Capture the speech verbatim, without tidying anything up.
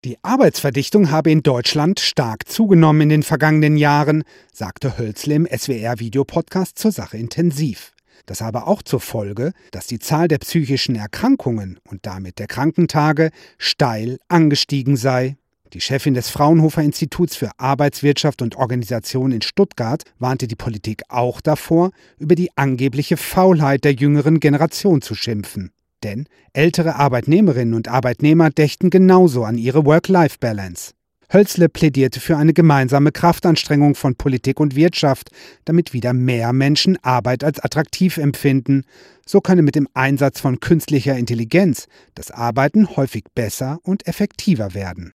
Die Arbeitsverdichtung habe in Deutschland stark zugenommen in den vergangenen Jahren, sagte Hölzle im S W R-Videopodcast zur Sache intensiv. Das habe auch zur Folge, dass die Zahl der psychischen Erkrankungen und damit der Krankentage steil angestiegen sei. Die Chefin des Fraunhofer Instituts für Arbeitswirtschaft und Organisation in Stuttgart warnte die Politik auch davor, über die angebliche Faulheit der jüngeren Generation zu schimpfen. Denn ältere Arbeitnehmerinnen und Arbeitnehmer dächten genauso an ihre Work-Life-Balance. Hölzle plädierte für eine gemeinsame Kraftanstrengung von Politik und Wirtschaft, damit wieder mehr Menschen Arbeit als attraktiv empfinden. So könne mit dem Einsatz von künstlicher Intelligenz das Arbeiten häufig besser und effektiver werden.